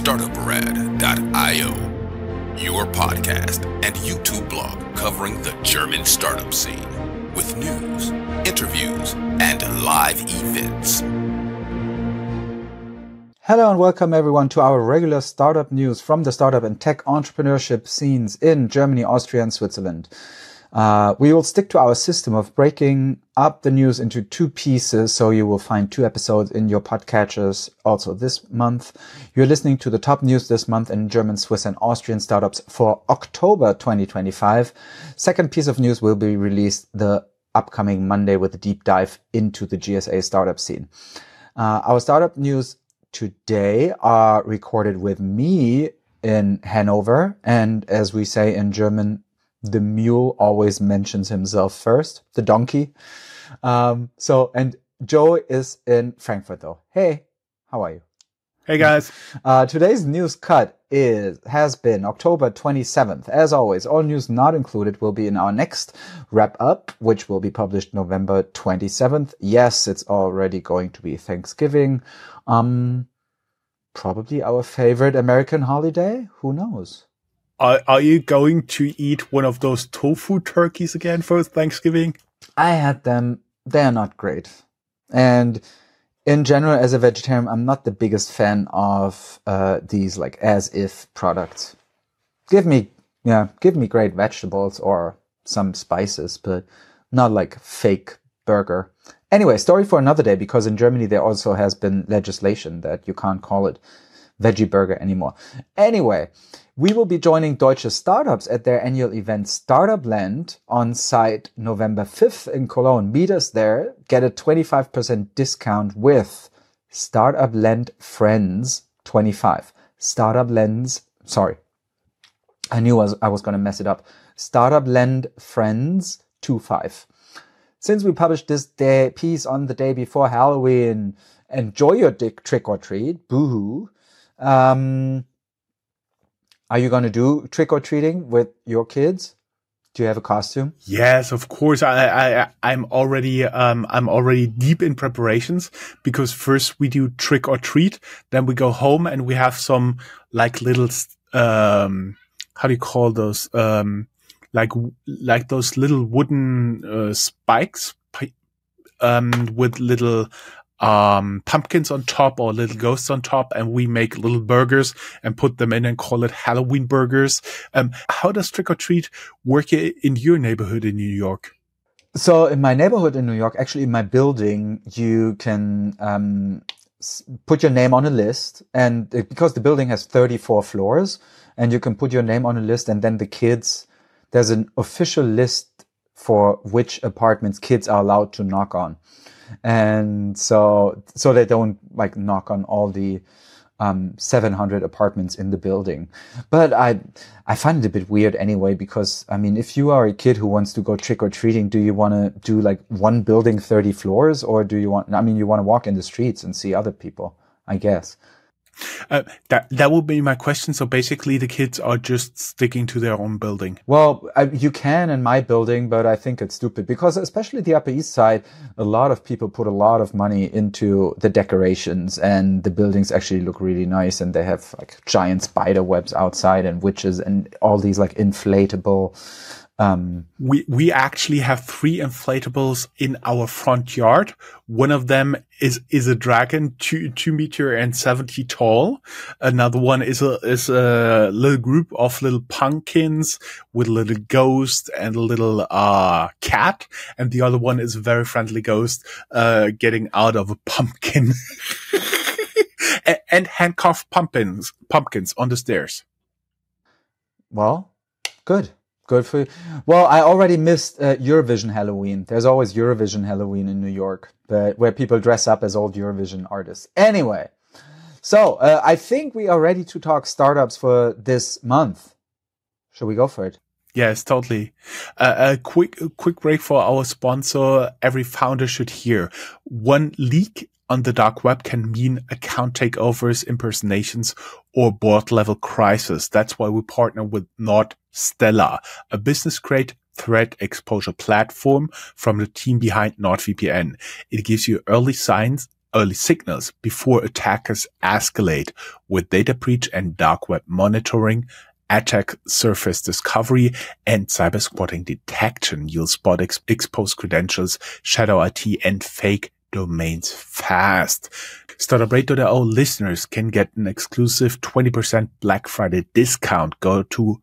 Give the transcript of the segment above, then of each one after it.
startuprad.io, your podcast and YouTube blog covering the German startup scene with news, interviews, and live events. Hello and welcome everyone to our regular startup news from the startup and tech entrepreneurship scenes in Germany, Austria, and Switzerland. We will stick to our system of breaking up the news into two pieces, so you will find 2 episodes in your podcatchers also this month. You're listening to the top news this month in German, Swiss, and Austrian startups for October 2025. Second piece of news will be released the upcoming Monday with a deep dive into the GSA startup scene. Our startup news today are recorded with me in Hanover, and as we say in German, the mule always mentions himself first, the donkey. And Joe is in Frankfurt though. Hey, how are you? Hey guys. Today's news cut has been October 27th. As always, all news not included will be in our next wrap up, which will be published November 27th. Yes, it's already going to be Thanksgiving. Probably our favorite American holiday. Who knows? Are you going to eat one of those tofu turkeys again for Thanksgiving? I had them. They're not great. And in general, as a vegetarian, I'm not the biggest fan of these like as if products. Give me great vegetables or some spices, but not like fake burger. Anyway, story for another day, because in Germany there also has been legislation that you can't call it veggie burger anymore. Anyway, we will be joining Deutsche Startups at their annual event Startup Land on site November 5th in Cologne. Meet us there. Get a 25% discount with Startup Land Friends 25. Startup Lens, sorry. I knew I was going to mess it up. Startup Land Friends 25. Since we published this piece on the day before Halloween, enjoy your trick or treat. Boo-hoo. Are you going to do trick-or-treating with your kids? Do you have a costume? Yes, of course. I'm already deep in preparations, because first we do trick or treat, then we go home and we have some like little, how do you call those? Like those little wooden, spikes, with little, pumpkins on top or little ghosts on top, and we make little burgers and put them in and call it Halloween burgers. How does trick or treat work in your neighborhood in New York? So in my neighborhood in New York, actually in my building, you can put your name on a list, and because the building has 34 floors, and you can put your name on a list, and then the kids, there's an official list for which apartments kids are allowed to knock on. And so they don't like knock on all the 700 apartments in the building. But I find it a bit weird anyway, because I mean, if you are a kid who wants to go trick or treating, do you want to do like one building 30 floors, or do you want to walk in the streets and see other people, I guess. That would be my question. So basically the kids are just sticking to their own building. Well, you can in my building, but I think it's stupid, because especially the Upper East Side, a lot of people put a lot of money into the decorations, and the buildings actually look really nice, and they have like giant spider webs outside and witches and all these like inflatable. We actually have 3 inflatables in our front yard. One of them is a dragon, 2 meter and 70 tall. Another one is a little group of little pumpkins with a little ghost and a little cat, and the other one is a very friendly ghost getting out of a pumpkin. and handcuffed pumpkins on the stairs. Well, good. Good for you. Well, I already missed Eurovision Halloween. There's always Eurovision Halloween in New York, but where people dress up as old Eurovision artists. Anyway, so I think we are ready to talk startups for this month. Shall we go for it? Yes, totally. A quick break for our sponsor. Every founder should hear. One leak on the dark web can mean account takeovers, impersonations, or board-level crisis. That's why we partner with NordStella, a business-grade threat exposure platform from the team behind NordVPN. It gives you early signs early signals before attackers escalate with data breach and dark web monitoring, attack surface discovery, and cyber squatting detection. You'll spot exposed credentials, shadow IT, and fake domains fast. StartupRate.io listeners can get an exclusive 20% Black Friday discount. Go to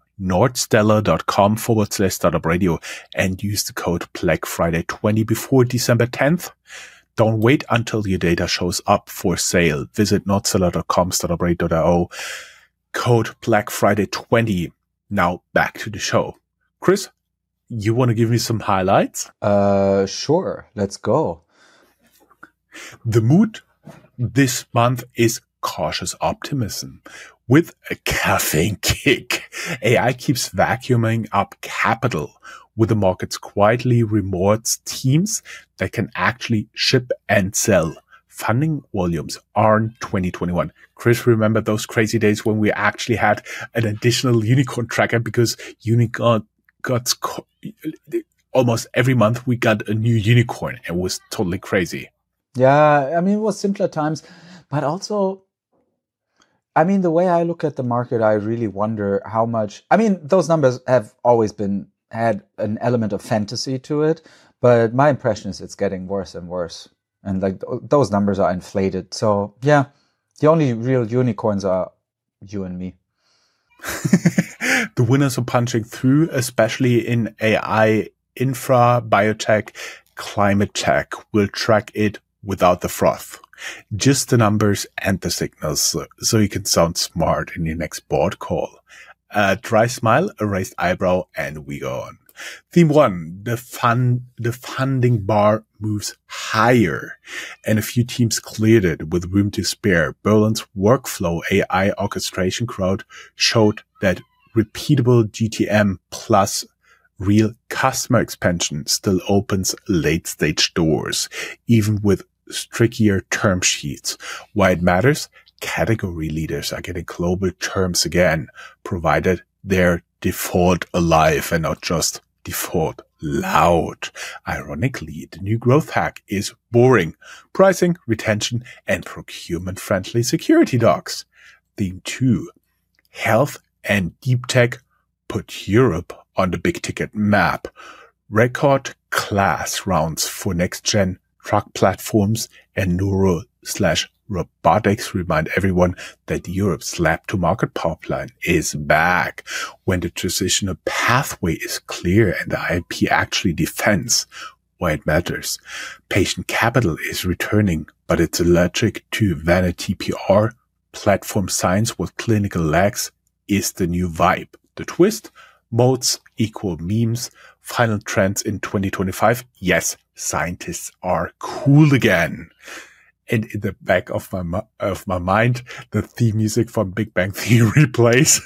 nordstellar.com/startupradio and use the code BlackFriday20 before December 10th. Don't wait until your data shows up for sale. Visit nordstellar.com/startupradio.io. Code BlackFriday20. Now back to the show. Chris, you want to give me some highlights? Sure. Let's go. The mood this month is cautious optimism with a caffeine kick. AI keeps vacuuming up capital, with the markets quietly rewards teams that can actually ship and sell. Funding volumes are in 2021. Chris, remember those crazy days when we actually had an additional unicorn tracker because unicorn got almost every month we got a new unicorn. It was totally crazy. Yeah, I mean, it was simpler times, but also, I mean, the way I look at the market, I really wonder how much, I mean, those numbers have always had an element of fantasy to it, but my impression is it's getting worse and worse. And like those numbers are inflated. So yeah, the only real unicorns are you and me. The winners are punching through, especially in AI, infra, biotech, climate tech. We'll track it without the froth. Just the numbers and the signals so you can sound smart in your next board call. A dry smile, a raised eyebrow, and we go on. Theme 1, the funding bar moves higher, and a few teams cleared it with room to spare. Berlin's workflow AI orchestration crowd showed that repeatable GTM plus real customer expansion still opens late-stage doors, even with trickier term sheets. Why it matters? Category leaders are getting global terms again, provided they're default alive and not just default loud. Ironically, the new growth hack is boring. Pricing, retention, and procurement-friendly security docs. Theme 2. Health and deep tech put Europe on the big ticket map. Record class rounds for next-gen truck platforms and neuro/robotics remind everyone that Europe's lab-to-market pipeline is back. When the transitional pathway is clear and the IP actually defends why it matters. Patient capital is returning, but it's allergic to vanity PR. Platform science with clinical legs is the new vibe. The twist? Modes equal memes. Final trends in 2025. Yes, scientists are cool again. And in the back of my mind, the theme music from Big Bang Theory plays.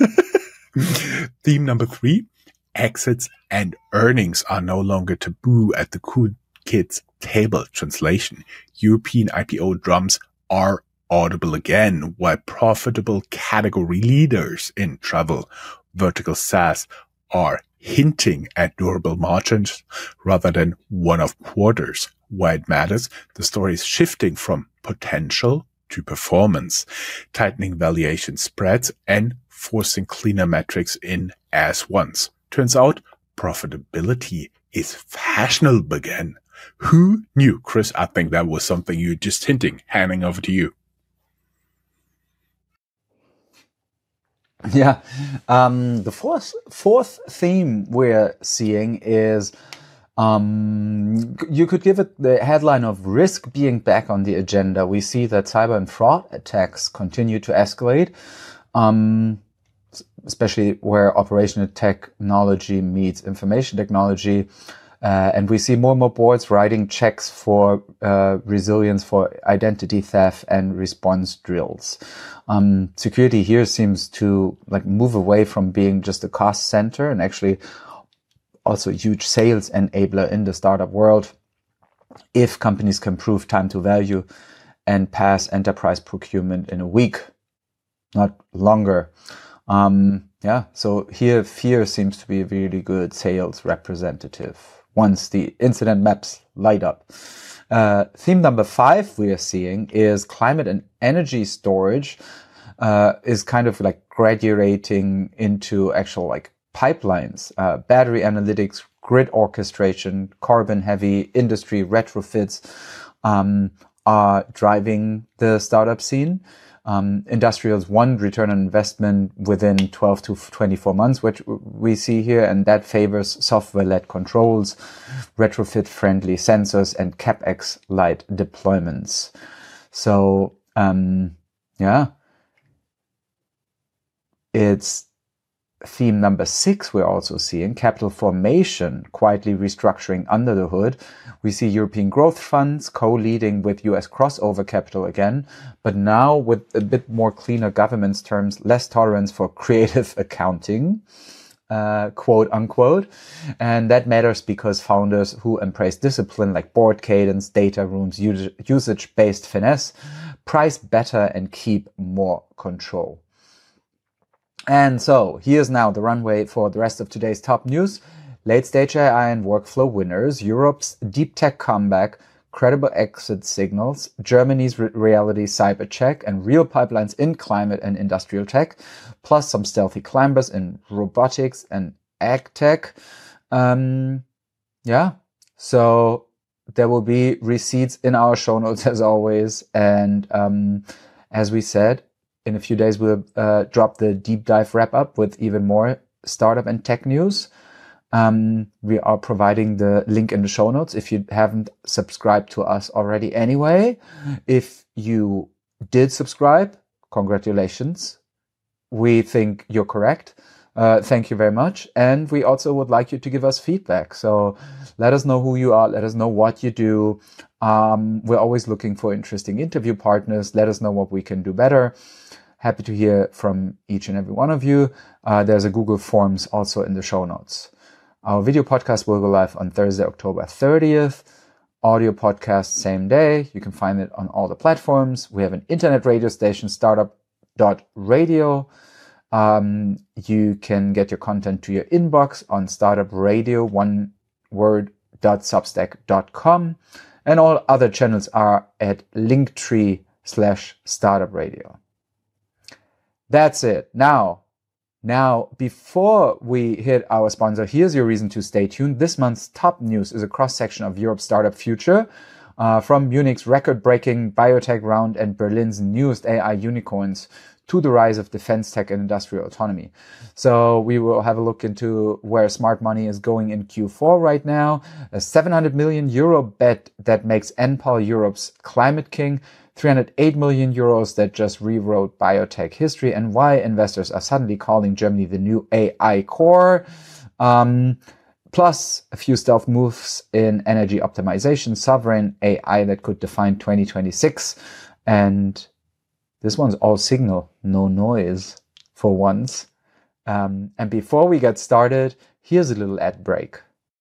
Theme number 3. Exits and earnings are no longer taboo at the cool kids table. Translation. European IPO drums are audible again, while profitable category leaders in travel, vertical SaaS are hinting at durable margins rather than one-off quarters. Why it matters? The story is shifting from potential to performance, tightening valuation spreads and forcing cleaner metrics in as once. Turns out profitability is fashionable again. Who knew? Chris, I think that was something you were just hinting. Handing over to you. Yeah. The fourth theme we're seeing is, you could give it the headline of risk being back on the agenda. We see that cyber and fraud attacks continue to escalate, especially where operational technology meets information technology. And we see more and more boards writing checks for resilience, for identity theft and response drills. Security here seems to move away from being just a cost center and actually also a huge sales enabler in the startup world. If companies can prove time to value and pass enterprise procurement in a week, not longer. So here fear seems to be a really good sales representative once the incident maps light up. Theme number 5 we are seeing is climate and energy storage, is kind of like graduating into actual like pipelines, battery analytics, grid orchestration, carbon heavy industry retrofits, are driving the startup scene. Industrials want return on investment within 12 to 24 months, which we see here, and that favors software-led controls, retrofit-friendly sensors, and CapEx-light deployments. So, it's theme number 6 we're also seeing, capital formation, quietly restructuring under the hood. We see European growth funds co-leading with US crossover capital again, but now with a bit more cleaner governance terms, less tolerance for creative accounting, quote unquote. And that matters because founders who embrace discipline like board cadence, data rooms, usage-based finesse, price better and keep more control. And so here's now the runway for the rest of today's top news. Late stage AI and workflow winners, Europe's deep tech comeback, credible exit signals, Germany's reality cyber check, and real pipelines in climate and industrial tech, plus some stealthy climbers in robotics and ag tech. So there will be receipts in our show notes as always. And as we said, in a few days, we'll drop the deep dive wrap up with even more startup and tech news. We are providing the link in the show notes if you haven't subscribed to us already anyway. If you did subscribe, congratulations. We think you're correct. Thank you very much. And we also would like you to give us feedback. So let us know who you are. Let us know what you do. We're always looking for interesting interview partners. Let us know what we can do better. Happy to hear from each and every one of you. There's a Google Forms also in the show notes. Our video podcast will go live on Thursday, October 30th. Audio podcast, same day. You can find it on all the platforms. We have an internet radio station, startup.radio. You can get your content to your inbox on startupradio, one word, .substack.com. And all other channels are at linktree/startupradio. That's it. Now, before we hit our sponsor, here's your reason to stay tuned. This month's top news is a cross-section of Europe's startup future, from Munich's record-breaking biotech round and Berlin's newest AI unicorns to the rise of defense tech and industrial autonomy. So we will have a look into where smart money is going in Q4 right now, a 700 million euro bet that makes Enpal Europe's climate king, 308 million euros that just rewrote biotech history, and why investors are suddenly calling Germany the new AI core. Plus a few stealth moves in energy optimization, sovereign AI that could define 2026. And this one's all signal, no noise for once. And before we get started, here's a little ad break.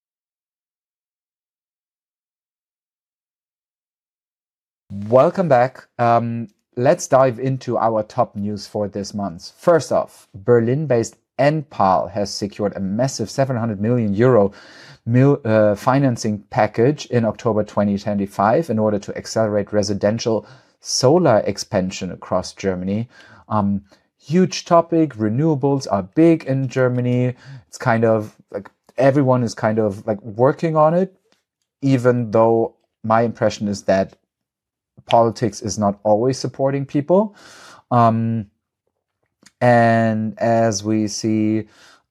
Welcome back. Let's dive into our top news for this month. First off, Berlin-based Enpal has secured a massive 700 million euro financing package in October 2025 in order to accelerate residential solar expansion across Germany. Huge topic. Renewables are big in Germany. It's kind of like everyone is kind of like working on it, even though my impression is that politics is not always supporting people. And as we see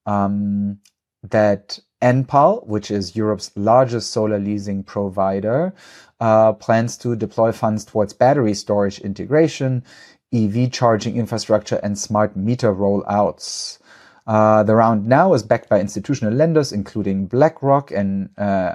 that Enpal, which is Europe's largest solar leasing provider, plans to deploy funds towards battery storage integration, EV charging infrastructure, and smart meter rollouts. The round now is backed by institutional lenders, including BlackRock and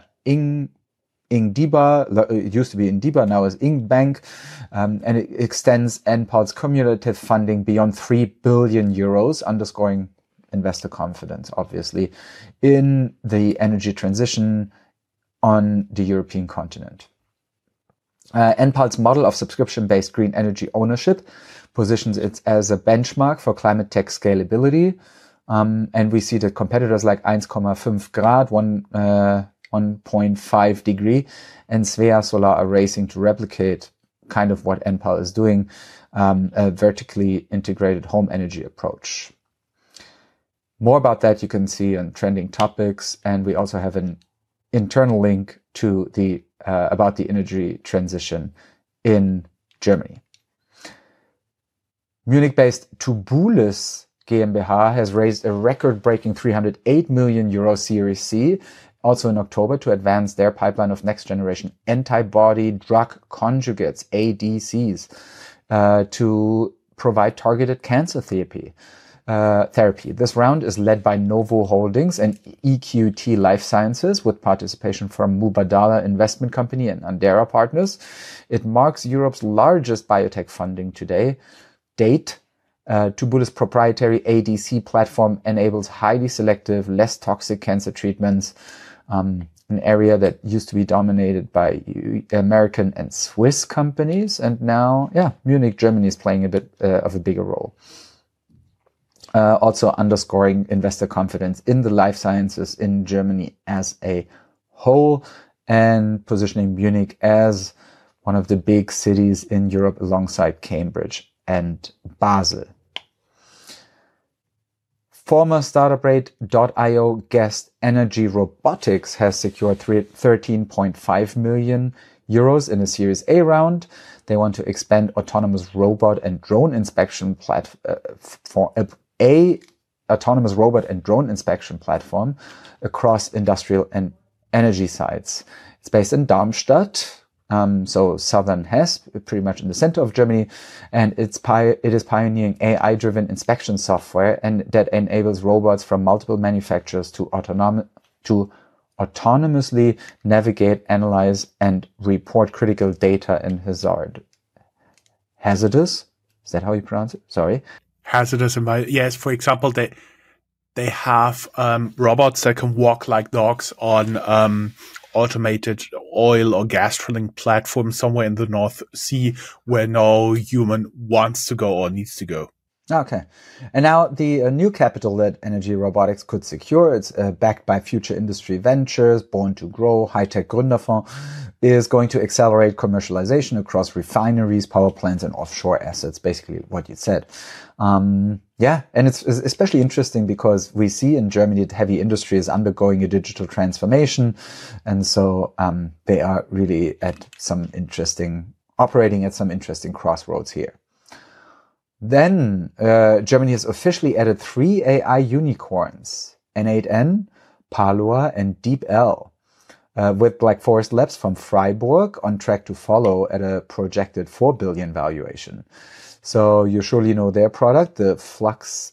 INGDIBA. It used to be INGDIBA, now is INGBank, and it extends Enpal's cumulative funding beyond 3 billion euros, underscoring investor confidence, obviously, in the energy transition on the European continent. Enpal's model of subscription-based green energy ownership positions it as a benchmark for climate tech scalability. And we see that competitors like 1,5 Grad, 1.5 degree, and Svea Solar are racing to replicate kind of what Enpal is doing, a vertically integrated home energy approach. More about that you can see on trending topics, and we also have an internal link to the about the energy transition in Germany. Munich-based Tubulis GmbH has raised a record-breaking 308 million euro Series C, also in October, to advance their pipeline of next-generation antibody drug conjugates, ADCs, to provide targeted cancer therapy. This round is led by Novo Holdings and EQT Life Sciences, with participation from Mubadala Investment Company and Andera Partners. It marks Europe's largest biotech funding to date. Tubulis' proprietary ADC platform enables highly selective, less toxic cancer treatments, an area that used to be dominated by American and Swiss companies. And now, Munich, Germany is playing a bit of a bigger role. Also underscoring investor confidence in the life sciences in Germany as a whole, and positioning Munich as one of the big cities in Europe alongside Cambridge and Basel. Former StartupRate.io guest Energy Robotics has secured 13.5 million euros in a Series A round. They want to expand autonomous robot and drone inspection platform across industrial and energy sites. It's based in Darmstadt, so southern Hesse, pretty much in the center of Germany, and it is pioneering AI-driven inspection software, and that enables robots from multiple manufacturers to autonomously navigate, analyze, and report critical data in hazardous. Is that how you pronounce it? Sorry. Hazardous environment. Yes, for example, they have robots that can walk like dogs on automated oil or gas drilling platforms somewhere in the North Sea where no human wants to go or needs to go. Okay. And now the new capital that Energy Robotics could secure, it's backed by Future Industry Ventures, Born to Grow, High-Tech Gründerfonds, is going to accelerate commercialization across refineries, power plants, and offshore assets, basically what you said. And it's especially interesting because we see in Germany that heavy industry is undergoing a digital transformation. And so they are really operating at some interesting crossroads here. Then Germany has officially added 3 AI unicorns, N8N, Palua, and DeepL, with Black Forest Labs from Freiburg on track to follow at a projected 4 billion valuation. So you surely know their product, the Flux,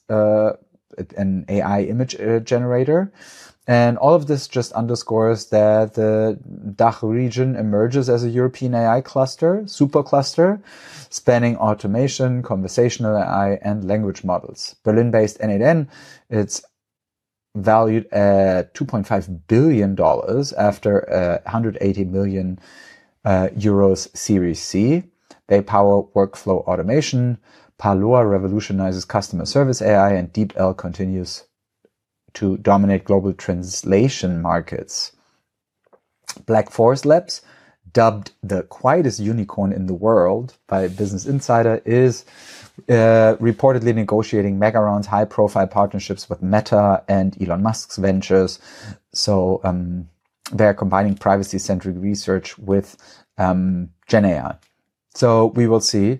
an AI image generator. And all of this just underscores that the DACH region emerges as a European AI cluster, supercluster, spanning automation, conversational AI, and language models. Berlin-based N8N, it's valued at $2.5 billion after a 180 million euros Series C. They power workflow automation. Palua revolutionizes customer service AI, and DeepL continues to dominate global translation markets. Black Forest Labs, dubbed the quietest unicorn in the world by Business Insider, is reportedly negotiating mega rounds, high-profile partnerships with Meta and Elon Musk's ventures. So they're combining privacy-centric research with Gen AI. So we will see.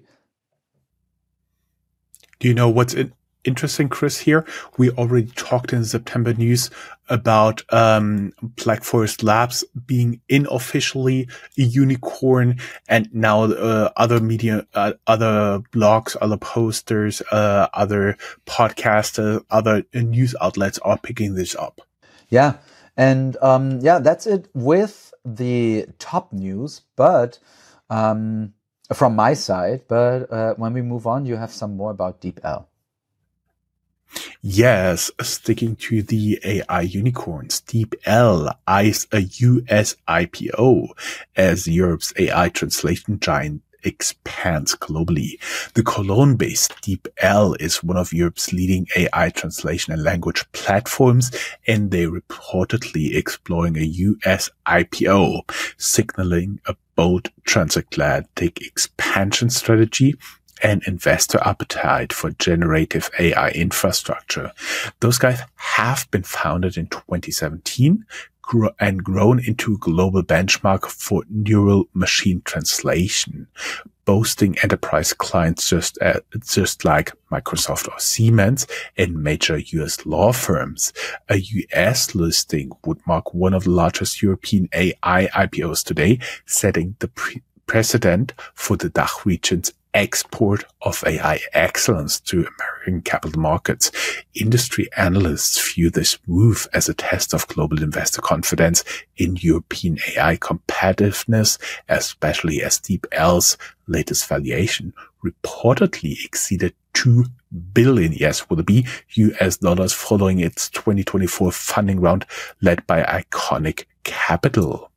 Do you know what's interesting, Chris, here? We already talked in September news about Black Forest Labs being unofficially a unicorn, and now other media, other blogs, other posters, other podcasts, other news outlets are picking this up. Yeah. And that's it with the top news, but from my side. But when we move on, you have some more about DeepL. Yes, sticking to the AI unicorns, DeepL eyes a US IPO as Europe's AI translation giant expands globally. The Cologne-based DeepL is one of Europe's leading AI translation and language platforms, and they're reportedly exploring a US IPO, signaling a bold transatlantic expansion strategy and investor appetite for generative AI infrastructure. Those guys have been founded in 2017 and grown into a global benchmark for neural machine translation, boasting enterprise clients just like Microsoft or Siemens and major US law firms. A US listing would mark one of the largest European AI IPOs today, setting the precedent for the DACH region's export of AI excellence to American capital markets. Industry analysts view this move as a test of global investor confidence in European AI competitiveness, especially as DeepL's latest valuation reportedly exceeded $2 billion, yes, with a B, US dollars following its 2024 funding round led by Iconic Capital.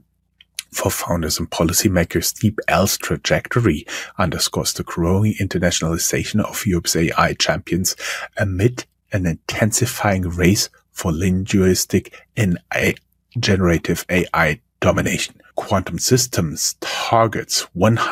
For founders and policymakers, DeepL's trajectory underscores the growing internationalization of Europe's AI champions amid an intensifying race for linguistic and generative AI domination. Quantum Systems targets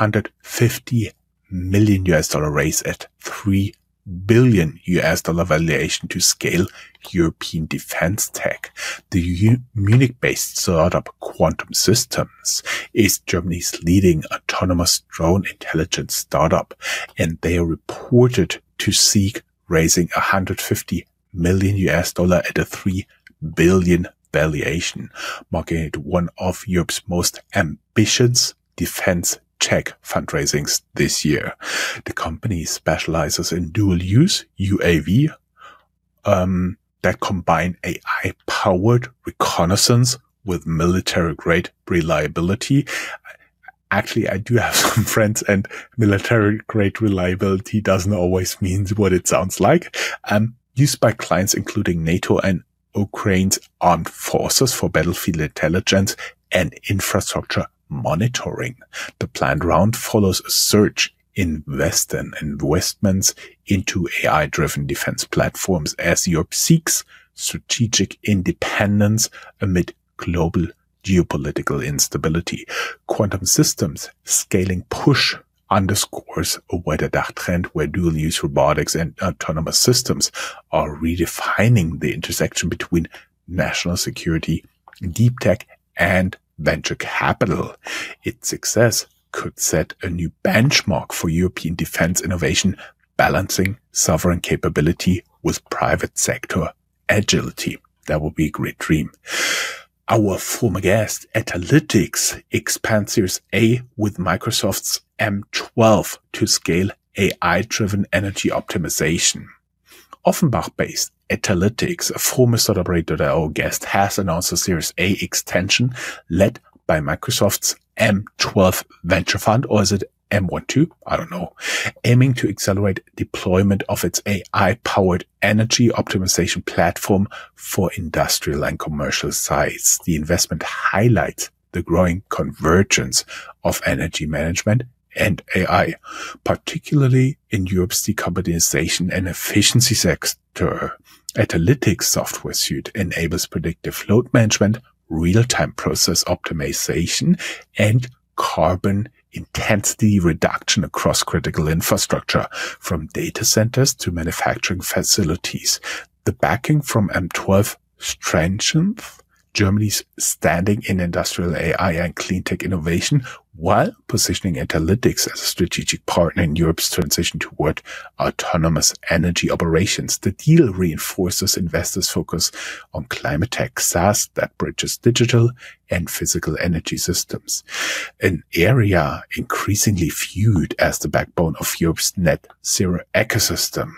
$150 million raise at $3 billion valuation to scale European defense tech. The Munich-based startup Quantum Systems is Germany's leading autonomous drone intelligence startup, and they are reported to seek raising $150 million at a $3 billion valuation, marking it one of Europe's most ambitious defense tech fundraisings this year. The company specializes in dual-use UAV that combine AI-powered reconnaissance with military-grade reliability. Actually, I do have some friends, and military-grade reliability doesn't always mean what it sounds like. Used by clients including NATO and Ukraine's armed forces for battlefield intelligence and infrastructure monitoring. The planned round follows a surge in Western investments into AI-driven defense platforms as Europe seeks strategic independence amid global geopolitical instability. Quantum Systems' scaling push underscores a wider DACH trend where dual-use robotics and autonomous systems are redefining the intersection between national security, deep tech, and venture capital. Its success could set a new benchmark for European defense innovation, balancing sovereign capability with private sector agility. That would be a great dream. Our former guest, Etalytics, expands Series A with Microsoft's M12 to scale AI-driven energy optimization. Offenbach-based Etalytics, a former startup.io guest, has announced a Series A extension led by Microsoft's M12 venture fund, or is it M12? I don't know, aiming to accelerate deployment of its AI-powered energy optimization platform for industrial and commercial sites. The investment highlights the growing convergence of energy management and AI, particularly in Europe's decarbonization and efficiency sector. Etalytics software suite enables predictive load management, real-time process optimization, and carbon intensity reduction across critical infrastructure, from data centers to manufacturing facilities. The backing from M12 strengthens Germany's standing in industrial AI and clean tech innovation, while positioning Etalytics as a strategic partner in Europe's transition toward autonomous energy operations. The deal reinforces investors' focus on climate tech SaaS that bridges digital and physical energy systems, an area increasingly viewed as the backbone of Europe's net zero ecosystem.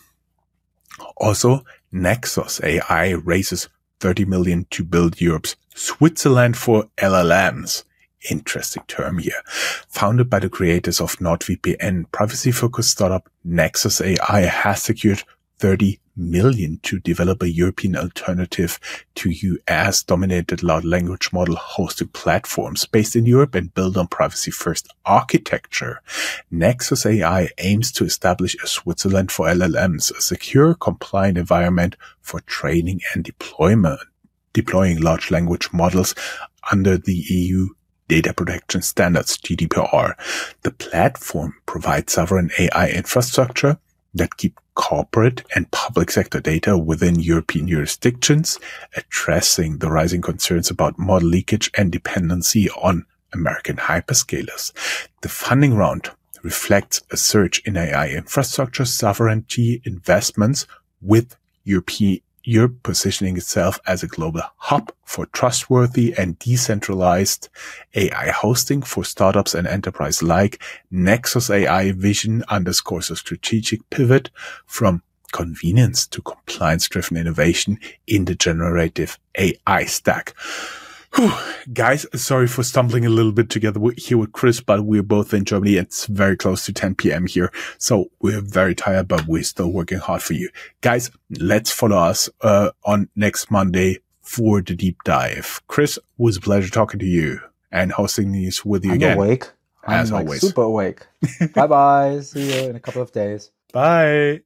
Also, Nexus AI raises $30 million to build Europe's Switzerland for LLMs. Interesting term here. Founded by the creators of NordVPN, privacy-focused startup Nexus AI has secured $30 million to develop a European alternative to US-dominated large language model hosting platforms based in Europe and built on privacy-first architecture. Nexus AI aims to establish a Switzerland for LLMs, a secure, compliant environment for training and deploying large language models under the EU Data Protection Standards, GDPR. The platform provides sovereign AI infrastructure that keep corporate and public sector data within European jurisdictions, addressing the rising concerns about model leakage and dependency on American hyperscalers. The funding round reflects a surge in AI infrastructure sovereignty investments, with Europe positioning itself as a global hub for trustworthy and decentralized AI hosting for startups and enterprise alike. Nexus AI vision underscores a strategic pivot from convenience to compliance-driven innovation in the generative AI stack. Whew. Guys, sorry for stumbling a little bit together here with Chris, but we're both in Germany. It's very close to 10 p.m. here, so we're very tired, but we're still working hard for you. Guys, let's follow us on next Monday for the deep dive. Chris, it was a pleasure talking to you and hosting these with you again. I'm awake. As I'm always. Super awake. Bye-bye. See you in a couple of days. Bye.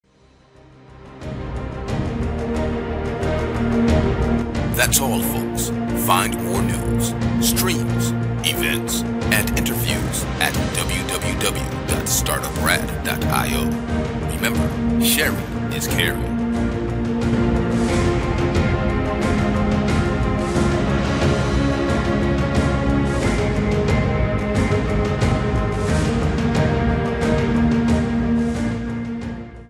That's all, folks. Find more news, streams, events, and interviews at www.startuprad.io. Remember, sharing is caring.